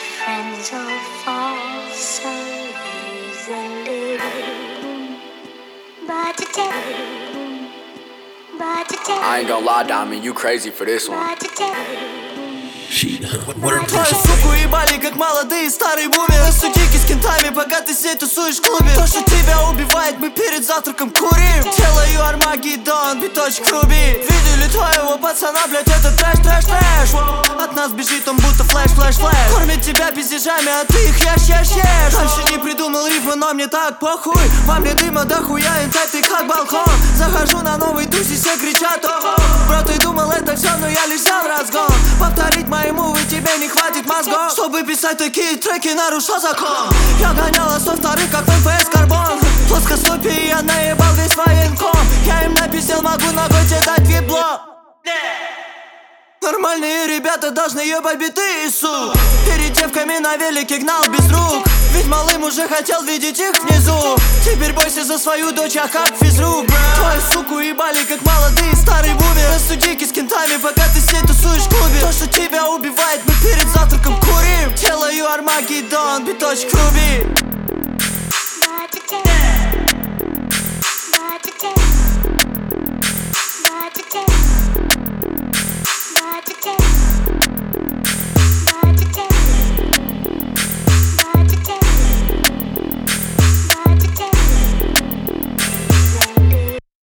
friends all fall so easily. But today, I ain't gonna lie, Diamond, you crazy for this one. Твою суку ебали, как молодые старые бумеры. Судики с кентами, пока ты сеть тусуешь в клубе. То, что тебя убивает, мы перед завтраком курим. Делаю Армагеддон, биточек руби. Видели твоего пацана, блять, это трэш, трэш, трэш. От нас бежит он будто флэш, флэш, флэш. Кормит тебя пиздежами, а ты их ешь, ешь, ешь. Дальше не придумал рифмы, но мне так похуй. Во мне дыма дохуя, интайт ты как балкон. Захожу на новый туз и все кричат: ого. Бро, ты думал это все, но я лишь взял разгон. Повторить мои мувы тебе не хватит мозгов, чтобы писать такие треки, нарушил закон. Я гоняла со вторых, как МПС Карбон. Плоскостопие я наебал весь военком. Я им написал, могу ногой тебе дать вибло. Нормальные ребята должны ебать биты и сук. Перед девками на велике гнал без рук. Ведь малым уже хотел видеть их внизу. Теперь бойся за свою дочь, а как физрук. Твою суку ебали, как молодые старые бумеры. Судики с кентами, пока ты сеть тусуешь в клубе. То, что тебя убивает, мы перед завтраком курим. Делаю Армагеддон, биточек руби.